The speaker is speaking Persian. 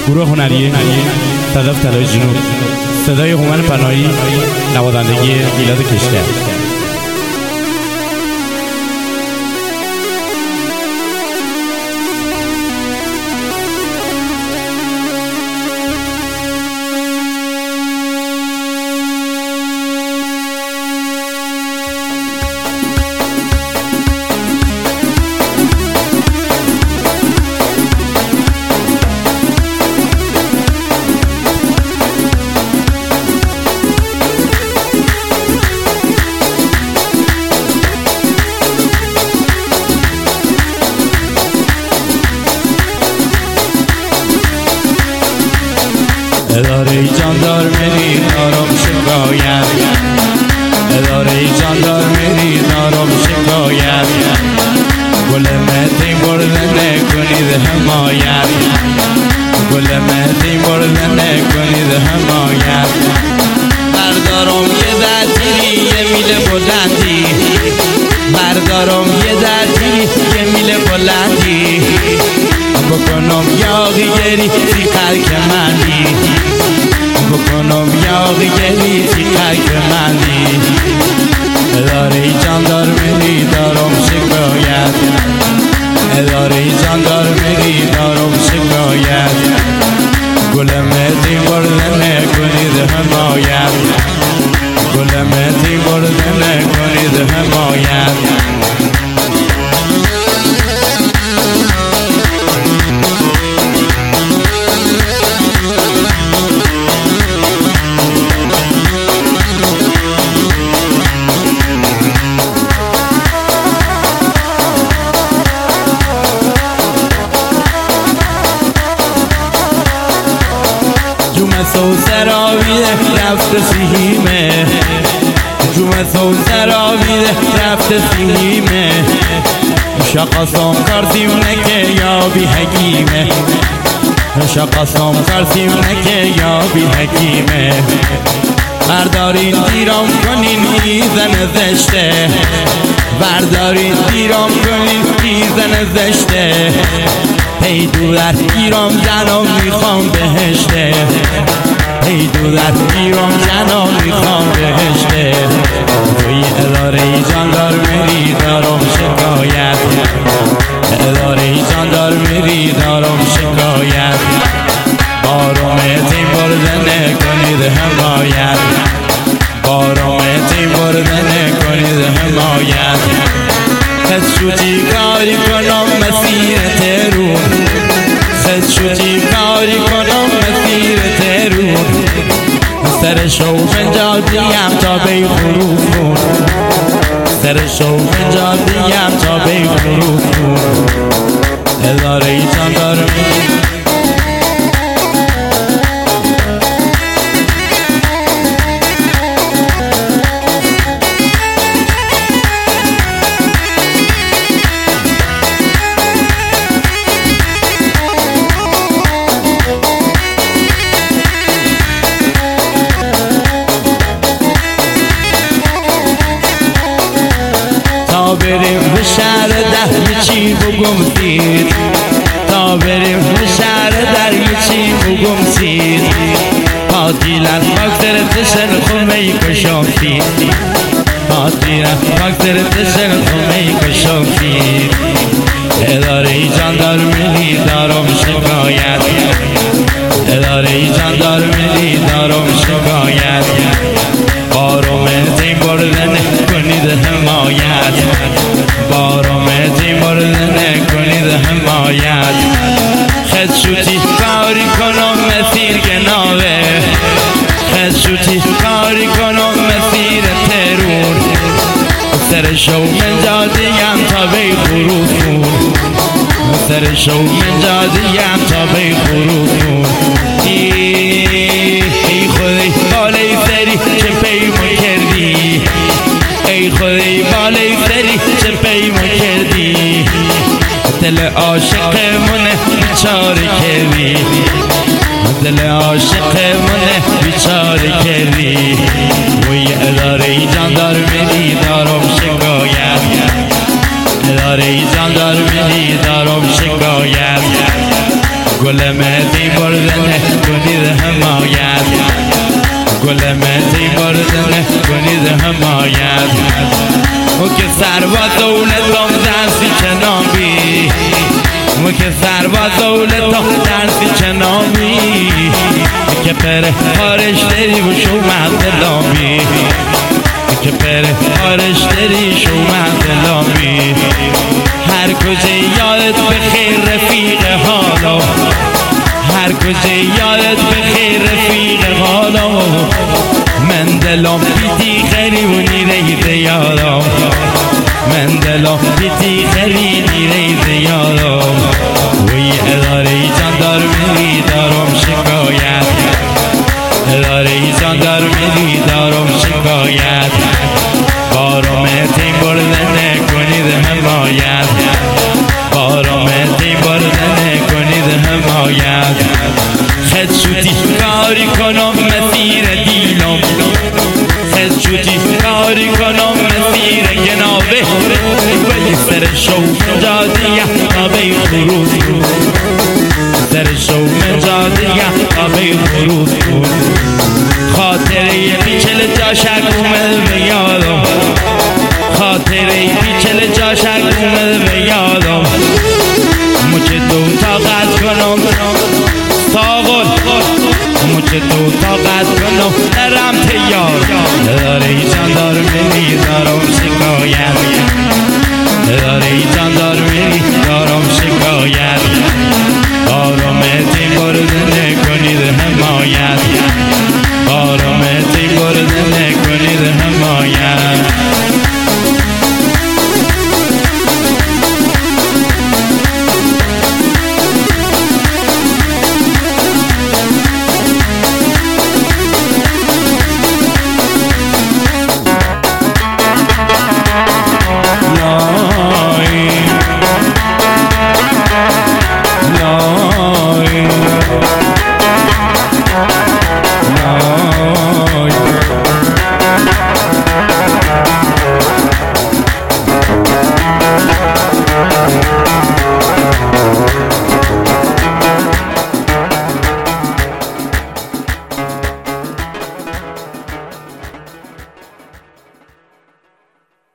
گروه هنری صدف طلای جنوب، صدای هومن پناهی، نوازندگی میلاد کشکر. اداره جاندار میری دارم شکایت، اداره جاندار میری دارم شکایت، گل مهدی برده نکنید حمایت، گل مهدی برده نکنید حمایت. بردارم یه درگیری یه میل بلندی، بردارم یه درگیری یه میل بلندی، بکنم یاغی گری سی خلک منی، بکنم یاغی گری سی خلک منی. اداره جاندار میری دارم شکایت، اداره جاندار میری دارم شکایت، گل مهدی برده نکنید حمایت، گل مهدی برده نکنید حمایت. جمعه سراویده رفت سیمه، جمعه سراویده رفت سیمه، شقاسم کارسیونه که یابی حکیمه، شقاسم کارسیونه که یابی حکیمه. بردارین دیرام کنین میزن زشته، بردارین دیرام کنین میزن زشته، پیدو در ایران زنم میخوام بهشته، پیدو در ایران زنم میخوام بهشته. توی اداره جاندار میری دارم شکایت، اداره جاندار میری دارم شکایت، بارم تیم برده نکنید حمایت، بارم تیم برده نکنید حمایت. خد شوتی کاری کنم مسیر ترون، خد شوتی کاری کنم مسیر ترون، سر شو بنجا دیم تا بی خروف کن، سر شو بنجا دیم تا بی خروف کن. اداره جاندار میری تا بریم به شهر ده چی بگم سید، تا بریم به شهر در چی بگم سید، قاتیلن فاکتر تشن خمه کشم سید، قاتیلن فاکتر تشن خمه کشم سید. اداره جاندار میری دارم شکایت، اداره جاندار میری دارم شکایت، بارم تیم برده نکنید حمایت، بارم تیم برده نکنید حمایت. خد شوتی کاری کنم مسیر گناوه، خد شوتی کاری کنم مسیر ترون، سر شو من جادیم تا بی خروف کن، سر شو من جادیم تا بی خروف کن. ای خدای بالای سری چه پیمون کردی، ای خدای بالای سری چه پیمون کردی، دل عاشقمونه بیچاره کردی، دل عاشقمونه بیچاره کردی. وی اداره جاندار میری دارم شکایت، اداره جاندار میری دارم شکایت، گل مهدی برده گل مهدی بردن کنید حمایت و که سر و دولتم درسی چنامی و که سر و دولتم درسی چنامی که پر خارش داری و شومت دلامی که پر خارش داری شومت دلامی هر کجا یادت بخیر رفیق حالا هر کجا یادت بخیر رفیق حالا من دلم بیتی خریونی رید یادم من دلم بیتی خریونی رید یادم وی اداره جان دار میری دارم شکایت اداره جان دار میری دارم شکایت بارم تیم بردن کنید حمایت بارم تیم بردن کنید حمایت خد شدی کاری کنم مسیر دیلم خد شدی کاری کنم مسیر گنابه ولی سر شو جادیه آبی خروز کن سر شو جادیه آبی خروز کن خاطره بیچل جاشک اومد به یادم خاطره بیچل جاشک اومد به یادم مچه دو طاقت کنم ساغل مچه دو طاقت کنم درم تیار داره جان دار منی دارم شکایت داره جان دار منی دارم شکایت بارم تیم بردن کنید حمایت بارم تیم بردن کنید حمایت No